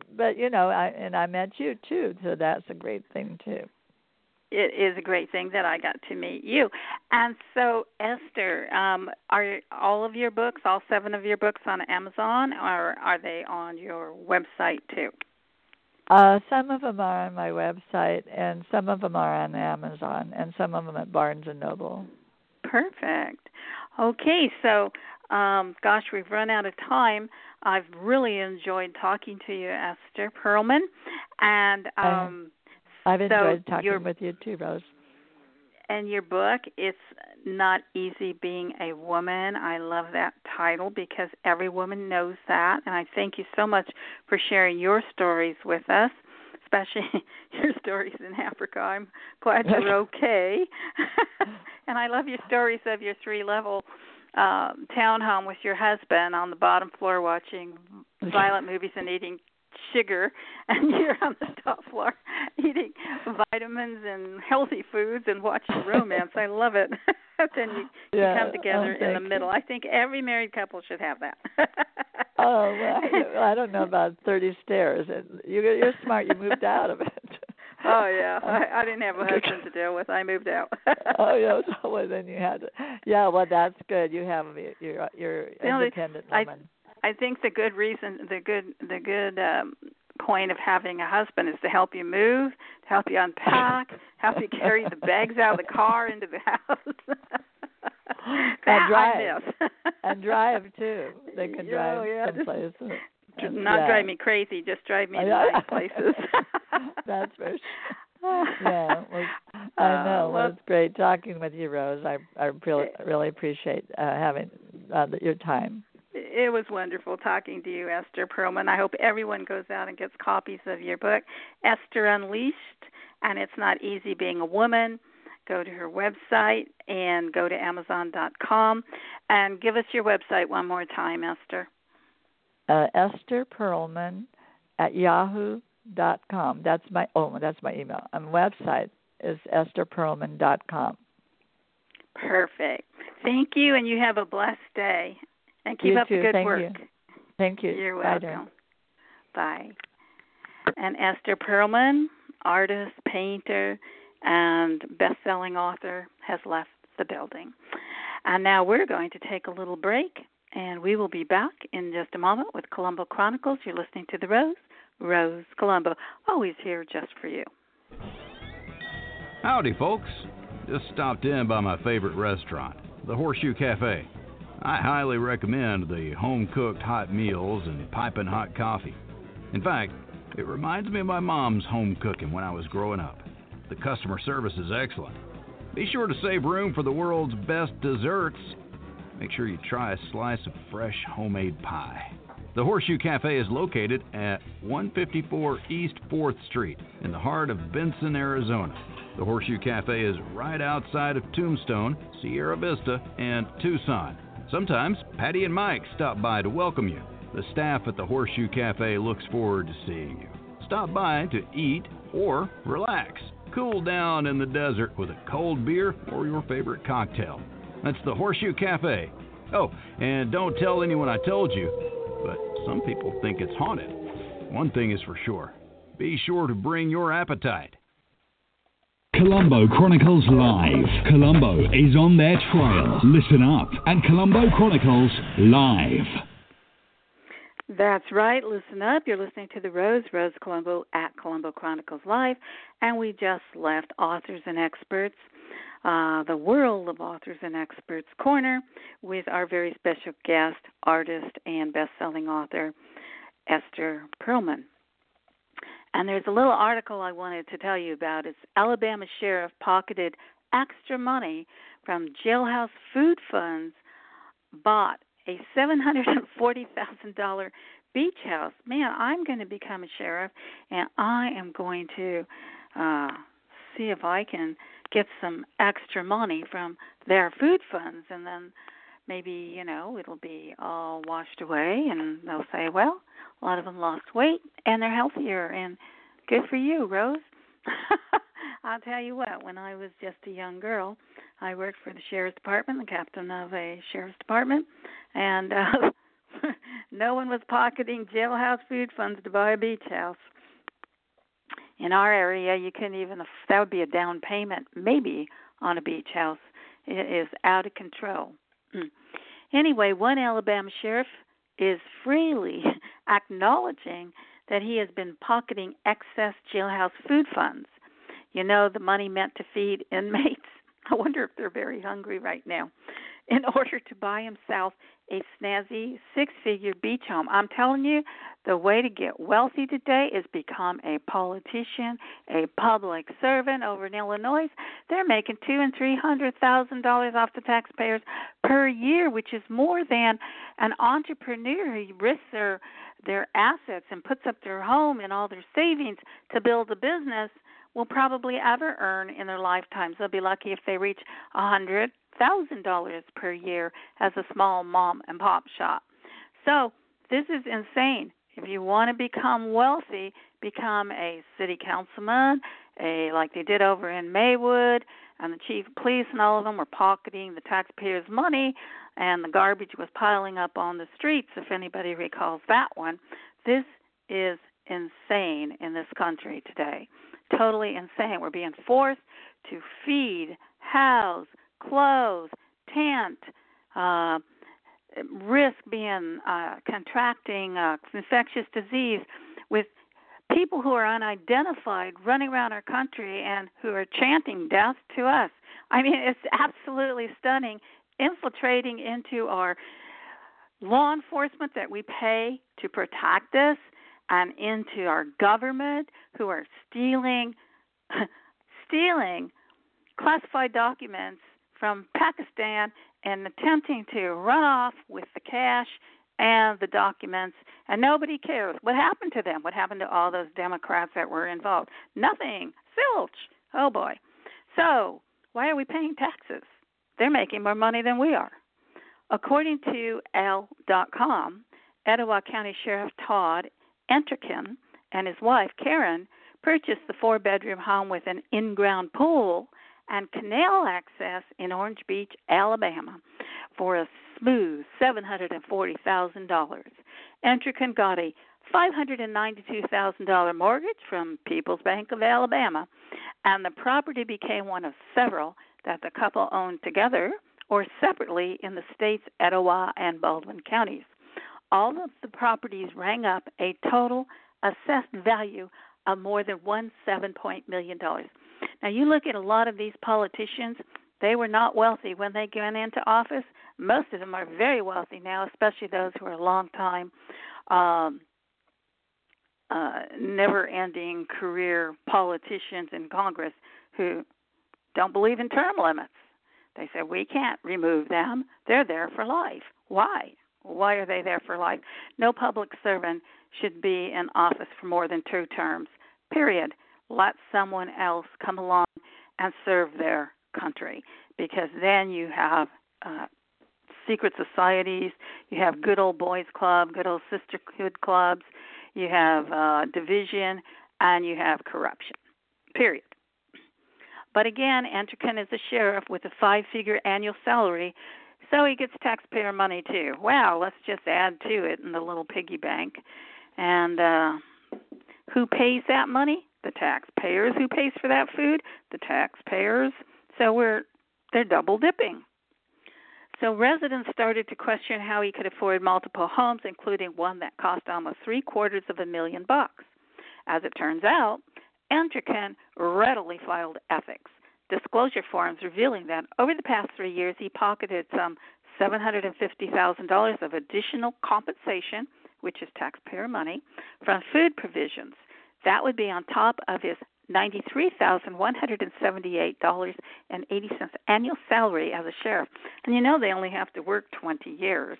I met you too, so that's a great thing too. It is a great thing that I got to meet you. And so, Esther, are all of your books, all 7 of your books, on Amazon, or are they on your website too? Some of them are on my website, and some of them are on Amazon, and some of them at Barnes & Noble. Perfect. Okay, so, we've run out of time. I've really enjoyed talking to you, Esther Perlman, and I've enjoyed talking with you too, Rose. And your book, It's Not Easy Being a Woman. I love that title because every woman knows that, and I thank you so much for sharing your stories with us, especially your stories in Africa. I'm glad you're okay. And I love your stories of your 3-level townhome with your husband on the bottom floor watching violent movies and eating sugar, and you're on the top floor eating vitamins and healthy foods and watching romance. I love it. Then you come together in the middle. I think every married couple should have that. Well, I don't know about 30 stairs. You're smart. You moved out of it. Oh yeah, I didn't have a husband to deal with. I moved out. Oh yeah, well then you had to. Yeah, well that's good. You have you're independent woman. I think the good reason, the good point of having a husband is to help you move, to help you unpack, help you carry the bags out of the car into the house. And drive. And drive too. They can drive someplace. Not drive me crazy, just drive me to nice places. That's for sure. Yeah, well, I know. Well, it's great talking with you, Rose. I really appreciate having your time. It was wonderful talking to you, Esther Perlman. I hope everyone goes out and gets copies of your book, Esther Unleashed, and It's Not Easy Being a Woman. Go to her website and go to Amazon.com. And give us your website one more time, Esther. Esther Perlman at yahoo.com. That's my email. And website is estherperlman.com. Perfect. Thank you, and you have a blessed day. And keep up the good work. Thank you. You're welcome. Bye. And Esther Perlman, artist, painter, and best-selling author, has left the building. And now we're going to take a little break, and we will be back in just a moment with Colombo Chronicles. You're listening to The Rose Colombo, always here just for you. Howdy, folks. Just stopped in by my favorite restaurant, the Horseshoe Cafe. I highly recommend the home-cooked hot meals and piping hot coffee. In fact, it reminds me of my mom's home cooking when I was growing up. The customer service is excellent. Be sure to save room for the world's best desserts. Make sure you try a slice of fresh homemade pie. The Horseshoe Cafe is located at 154 East 4th Street in the heart of Benson, Arizona. The Horseshoe Cafe is right outside of Tombstone, Sierra Vista, and Tucson. Sometimes Patty and Mike stop by to welcome you. The staff at the Horseshoe Cafe looks forward to seeing you. Stop by to eat or relax. Cool down in the desert with a cold beer or your favorite cocktail. That's the Horseshoe Cafe. Oh, and don't tell anyone I told you, but some people think it's haunted. One thing is for sure. Be sure to bring your appetite. Colombo Chronicles Live. Colombo is on their trail. Listen up at Colombo Chronicles Live. That's right. Listen up. You're listening to The Rose Colombo at Colombo Chronicles Live. And we just left Authors and Experts, the World of Authors and Experts Corner, with our very special guest, artist, and best-selling author, Esther Perlman. And there's a little article I wanted to tell you about. It's Alabama sheriff pocketed extra money from jailhouse food funds, bought a $740,000 beach house. Man, I'm going to become a sheriff, and I am going to see if I can get some extra money from their food funds, and then maybe, it'll be all washed away, and they'll say, well, a lot of them lost weight, and they're healthier, and good for you, Rose. I'll tell you what, when I was just a young girl, I worked for the Sheriff's Department, the captain of a Sheriff's Department, and no one was pocketing jailhouse food funds to buy a beach house. In our area, you couldn't even, that would be a down payment, maybe, on a beach house. It is out of control. Anyway, one Alabama sheriff is freely acknowledging that he has been pocketing excess jailhouse food funds. The money meant to feed inmates. I wonder if they're very hungry right now. In order to buy himself a snazzy six-figure beach home. I'm telling you, the way to get wealthy today is become a politician, a public servant. Over in Illinois, they're making $200,000 and $300,000 off the taxpayers per year, which is more than an entrepreneur who risks their assets and puts up their home and all their savings to build a business will probably ever earn in their lifetimes. They'll be lucky if they reach $100,000 per year as a small mom and pop shop. So this is insane. If you want to become wealthy, become a city councilman, like they did over in Maywood, and the chief of police and all of them were pocketing the taxpayers' money, and the garbage was piling up on the streets, if anybody recalls that one. This is insane in this country today. totally insane. We're being forced to feed, house, clothe, tent, risk being contracting infectious disease with people who are unidentified running around our country and who are chanting death to us. I mean, it's absolutely stunning, infiltrating into our law enforcement that we pay to protect us and into our government who are stealing classified documents from Pakistan and attempting to run off with the cash and the documents, and nobody cares. What happened to them? What happened to all those Democrats that were involved? Nothing. Zilch. Oh, boy. So why are we paying taxes? They're making more money than we are. According to Elle.com, Etowah County Sheriff Todd Entrican and his wife, Karen, purchased the 4-bedroom home with an in-ground pool and canal access in Orange Beach, Alabama, for a smooth $740,000. Entrican got a $592,000 mortgage from People's Bank of Alabama, and the property became one of several that the couple owned together or separately in the state's Etowah and Baldwin counties. All of the properties rang up a total assessed value of more than $17 million. Now, you look at a lot of these politicians, they were not wealthy when they went into office. Most of them are very wealthy now, especially those who are long-time, never-ending career politicians in Congress who don't believe in term limits. They say, we can't remove them. They're there for life. Why? Why are they there for life? No public servant should be in office for more than 2 terms, period. Let someone else come along and serve their country, because then you have secret societies, you have good old boys club, good old sisterhood clubs, you have division, and you have corruption, period. But again, Entrican is a sheriff with a 5-figure annual salary, so he gets taxpayer money too. Wow, let's just add to it in the little piggy bank. And who pays that money? The taxpayers. Who pays for that food? The taxpayers. So they're double dipping. So residents started to question how he could afford multiple homes, including one that cost almost $750,000. As it turns out, Entrican readily filed ethics disclosure forms revealing that over the past 3 years he pocketed some $750,000 of additional compensation, which is taxpayer money, from food provisions. That would be on top of his $93,178.80 annual salary as a sheriff. And you know they only have to work 20 years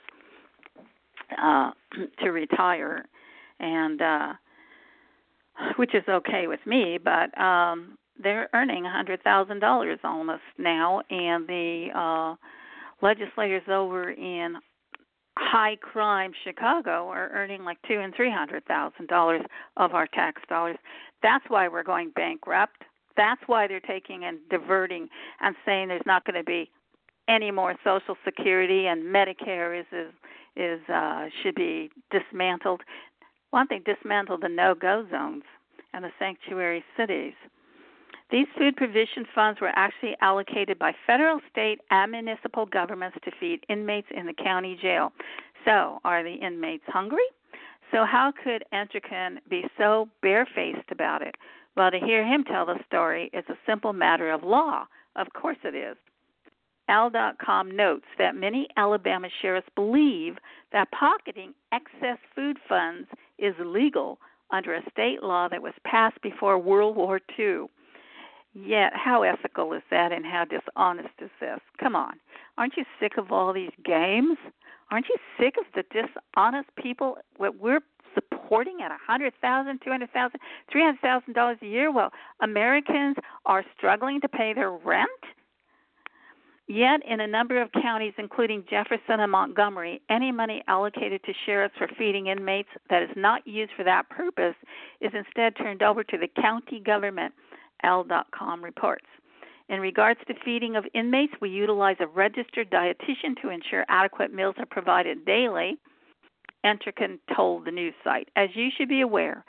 to retire, and which is okay with me, but they're earning $100,000 almost now, and the legislators over in high crime Chicago are earning like $200,000 and $300,000 of our tax dollars. That's why we're going bankrupt. That's why they're taking and diverting and saying there's not going to be any more Social Security, and Medicare should be dismantled. Why don't they dismantle the no-go zones and the sanctuary cities? These food provision funds were actually allocated by federal, state, and municipal governments to feed inmates in the county jail. So, are the inmates hungry? So how could Entrican be so barefaced about it? Well, to hear him tell the story, it's a simple matter of law. Of course it is. Elle.com notes that many Alabama sheriffs believe that pocketing excess food funds is illegal under a state law that was passed before World War II. Yet, how ethical is that, and how dishonest is this? Come on. Aren't you sick of all these games? Aren't you sick of the dishonest people what we're supporting at $100,000, $200,000, $300,000 a year? Well, Americans are struggling to pay their rent. Yet, in a number of counties, including Jefferson and Montgomery, any money allocated to sheriffs for feeding inmates that is not used for that purpose is instead turned over to the county government, Elle.com reports. In regards to feeding of inmates, we utilize a registered dietitian to ensure adequate meals are provided daily, Entrican told the news site. As you should be aware,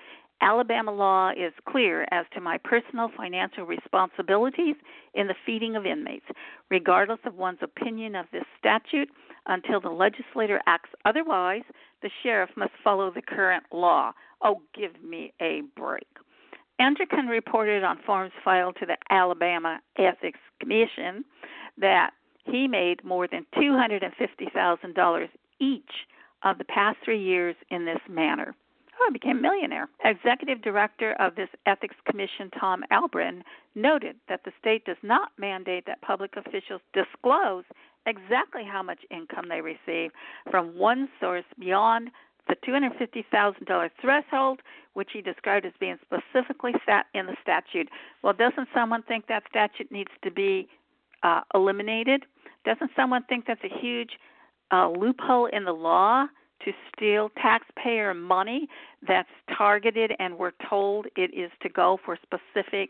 Alabama law is clear as to my personal financial responsibilities in the feeding of inmates, regardless of one's opinion of this statute. Until the legislator acts otherwise, the sheriff must follow the current law. Oh, give me a break. Anderkin reported on forms filed to the Alabama Ethics Commission that he made more than $250,000 each of the past 3 years in this manner. Oh, I became a millionaire. Executive Director of this Ethics Commission, Tom Albrin, noted that the state does not mandate that public officials disclose exactly how much income they receive from one source beyond the $250,000 threshold, which he described as being specifically set in the statute. Well, doesn't someone think that statute needs to be eliminated? Doesn't someone think that's a huge loophole in the law to steal taxpayer money that's targeted and we're told it is to go for specific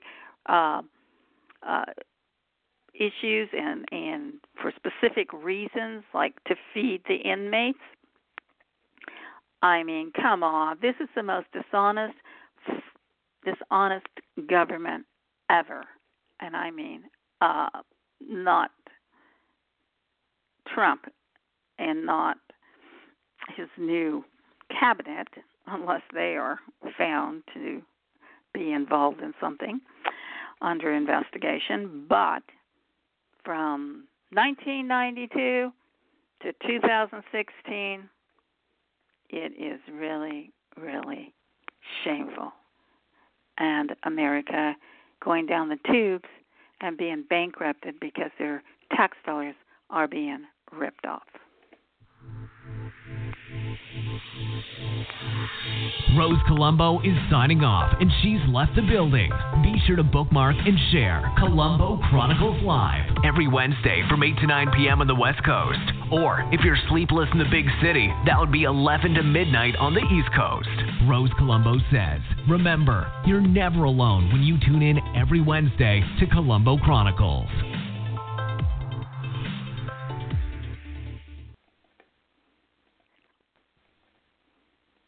issues and for specific reasons, like to feed the inmates? I mean, come on. This is the most dishonest government ever. And I mean, not Trump and not his new cabinet, unless they are found to be involved in something under investigation. But from 1992 to 2016, it is really, really shameful. And America going down the tubes and being bankrupted because their tax dollars are being ripped off. Rose Colombo is signing off, and she's left the building. Be sure to bookmark and share Colombo Chronicles Live every Wednesday from 8 to 9 p.m. on the West Coast. Or if you're sleepless in the big city, that would be 11 to midnight on the East Coast. Rose Colombo says, remember, you're never alone when you tune in every Wednesday to Colombo Chronicles.